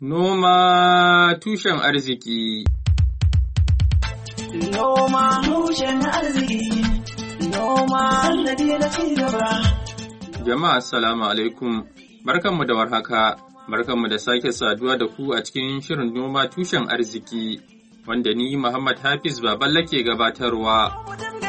Noma tushen arziki. Noma tushen arziki. Noma sannadi na ci gaba. Jama'a assalamu alaikum. Barkanmu da warhaka. Barkanmu da sake saduwa da ku a cikin shirin noma tushen arziki wanda ni Muhammad Hafiz Baballe ke gabatarwa.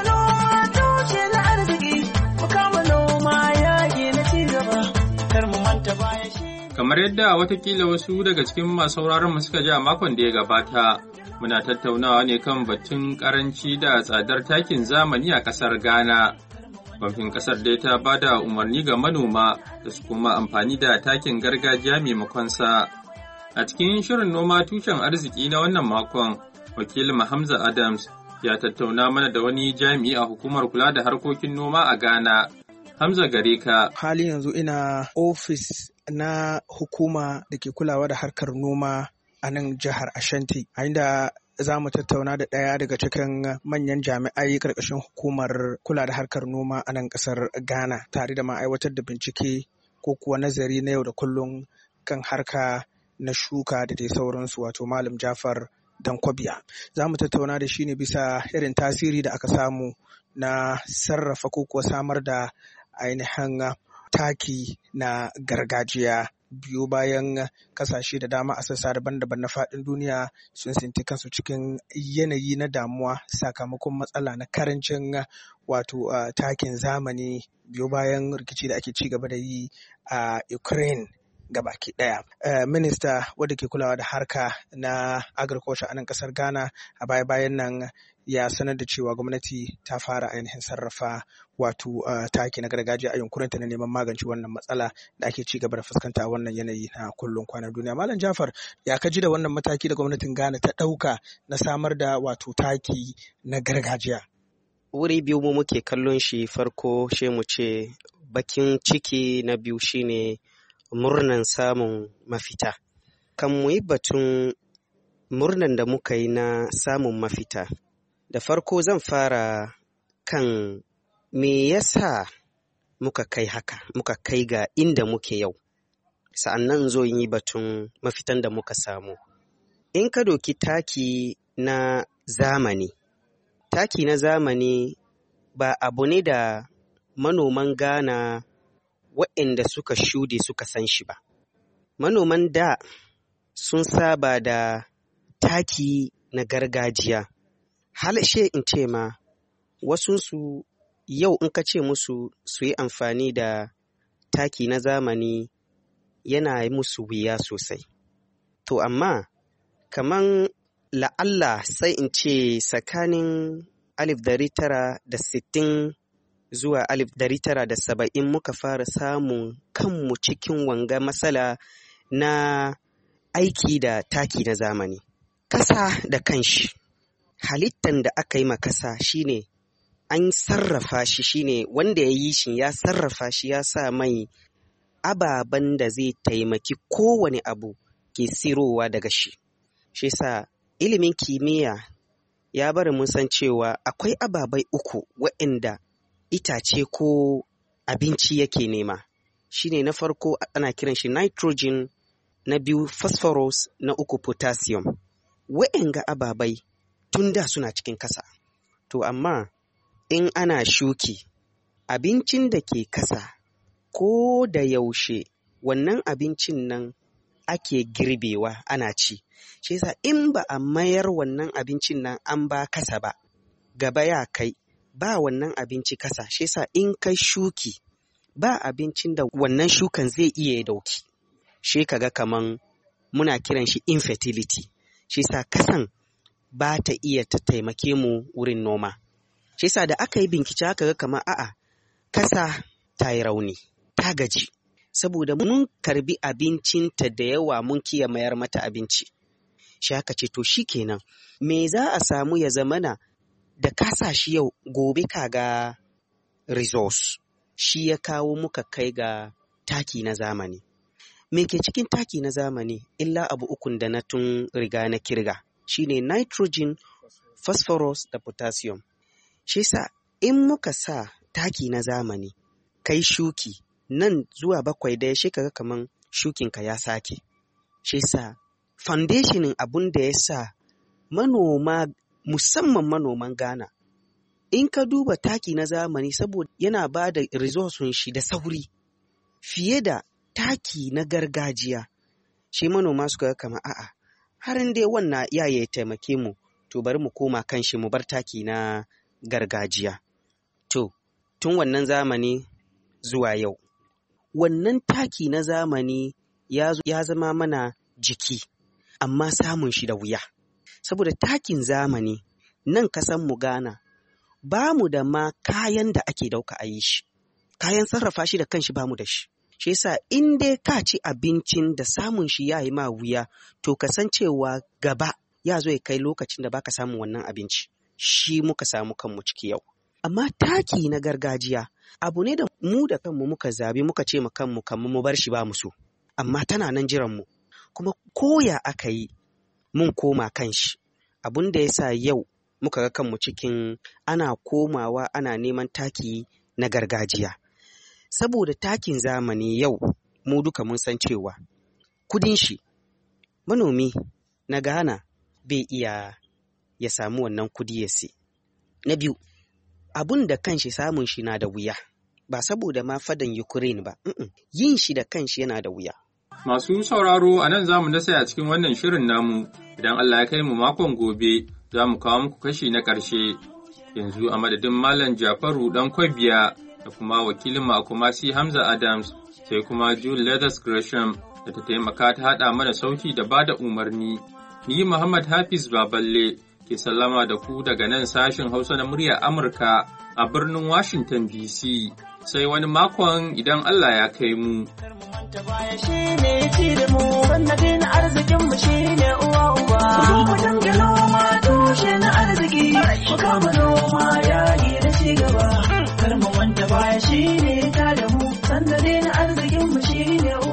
Kamar yadda watakila wasu daga cikin masu sauraron mu suka ji a makon da ya gabata, muna tattaunawa ne kan batun karanci da tsadar takin zamani a ƙasar Ghana. Gwamnatin ƙasar dai ta ba da umarni ga manoma da su kuma amfani da takin gargajiya maimakon sa. A cikin shirin noma tushen arziki na wannan makon, wakilin Hamza Adams ya tattauna mana da wani jami'i a hukumar kula da harkokin noma a Ghana. Hamza gare ka. Halin yanzu ina ofis na hukuma da ke kulawa da harkar noma a nan jihar Ashanti, a inda za mu tattauna da ɗaya daga cikin manyan jami'ai ƙarƙashin hukumar kula da harkar noma a nan ƙasar Ghana, tare da aiwatar da bincike ko kuwa nazari na yau da kullum kan harka na shuka da dai sauransu, wato Malam Jafar Dankwabiya. Za mu tattauna da shi ne bisa irin tasiri da aka samu na sarrafa ko kuwa samar da ainihin taki na gargajiya biyu bayan kasashe da dama a sassa daban-daban na faɗin duniya sun sinti kansu cikin yanayi na damuwa sakamakon matsala na karancin wato takin zamani biyu bayan rikici da ake ci gaba da yi a Ukraine gabaki ɗaya. Minista wadda ke kulawa da harka na agriculture a nan ƙasar Ghana a baya-bayan nan ya sanar da cewa gwamnati ta fara ainihin sarrafa wato taki na gargajiya a yunkurinta na neman magance wannan matsala da ake ci gaba da fuskanta wannan yanayi na kullum kwanan duniya. Malam Jafar, ya kaji da wannan mataki da gwamnatin Ghana ta ɗauka na samar da wato taki na gargajiya? Wuri biyu mu muke kallon shi. Farko shi mu ce bakin ciki, na biyu shine murnan samun mafita. Kan mu yi batun murnan da muka yi na samun mafita, da farko zan fara kan me yasa muka kai haka, muka kai ga inda muke yau. Sa'annan zo yi batun mafitan da muka samu. In ka doki taki na zamani, taki na zamani ba abu ne da manoman Ghana waɗanda suka shude suka san shi ba. Manoman da sun saba da taki na gargajiya. Halashe in ce ma, wasunsu yau in ka ce musu su yi amfani da taki na zamani yana musu wuya sosai. To amma, kaman la'alla sai in ce tsakanin 1960 zuwa 1970 muka fara samun kanmu cikin wanga matsala na aiki da taki na zamani. Kasa da kanshi, halittan da aka yi makasa shine an sarrafa shi, shine wanda ya yi shi ya sarrafa shi, ya sa mai ababen da zai taimaki kowane abu ke sirowa daga shi. Shi sa ilimin kimiyya ya bari mun san cewa akwai ababai uku waɗanda itace ko abinci yake nema. Shine na farko ana kiran shi nitrogen, na biyu phosphorus, na uku potassium. Waɗanga ababai tun da suna cikin kasa. To amma in ana shuki, abincin da ke kasa ko da yaushe wannan abincin nan ake girbewa ana ci. Shi yasa in ba a mayar wannan abincin nan an ba kasa ba, gaba ya kai ba wannan abinci kasa. Shi yasa in kai shuki ba abincin da wannan shukan zai iya dauki. Shi kaga kaman muna kiran shi infertility. Shi yasa kasan ba ta iya ta taimake mu wurin noma. Shi yasa da aka yi bincike aka ga kamar kasa ta yi rauni, ta gaji, saboda mun karbi abincinta da yawa mun kiya mayar mata abinci. Shi aka ce to shikenan, me za a samu ya zamana da kasa shi yau gobe kaga resource. Shi ya kawo muka kai ga taki na zamani. Me ke cikin taki na zamani illa abu ukun da na tun riga na kirga, shine nitrogen, phosphorus da potassium. Shi yasa in muka sa taki na zamani kai shuki nan zuwa 7 shi kaga kaman shukinka ya sake. Shi yasa foundationin abun da ya sa manoma, musamman manoman Ghana, in ka duba taki na zamani saboda yana ba da resources shi da sauri fiye da taki na gargajiya, shi manoma suka ga kama a'a, harin dai wannan ya taimake mu, to bari mu koma kan shi mu bar taki na gargajiya. To, tun wannan zamani zuwa yau, wannan taki na zamani ya zama mana jiki, amma samun shi da wuya. Saboda takin zamani nan kasan mu Ghana, ba mu da ma kayan da ake dauka a yi shi, kayan sarrafa shi da kanshi ba mu da shi. Shi yasa in dai ka ci abincin da samun shi ya yi ma wuya, to kasancewa gaba ya zo ya kai lokacin da baka samun wannan abinci. Shi muka samu kanmu ciki yau. Amma taki na gargajiya abu ne da mu da kanmu muka zabi, muka ce ma kanmu kamar mu bar shi ba mu so, amma tana nan jiran mu, kuma koya aka yi mun koma kan shi. Abun da yasa yau muka ga kanmu cikin ana komawa ana neman taki na gargajiya. Saboda takin zamani yau mu duka mun san cewa kudin shi manomi na Ghana bai iya ya samu wannan kudi ya si. Na biyu, abun da kanshi samun shi na da wuya, ba saboda ma fadan Ukraine ba, yin shi da kanshi yana da wuya. Masu sauraro, a nan za mu dasa a cikin wannan shirin namu, idan Allah ya kai mu makon gobe za mu kawo muku kashi na ƙarshe. Yanzu a madadin Malam Jafaru ɗan Kwabiya da kuma wakilin Kumasi Hamza Adams, sai kuma Jude Leathers Gresham da ta taimaka ta haɗa mana sauti da ba da umarni. Ni Muhammad Hafiz Baballe ke sallama da ku daga nan sashen Hausa na muryar Amurka a birnin Washington DC. Sai wani makon idan Allah ya kai mu. Shi ne ci da mu, sannadin arzikinmu shi ne uwa uba. Mu dinga noma tushe na arziki, mu kama noma yayi da ci gaba. Kar mu manta baya shi ne ta da mu, sannadin arzikinmu shi ne uwa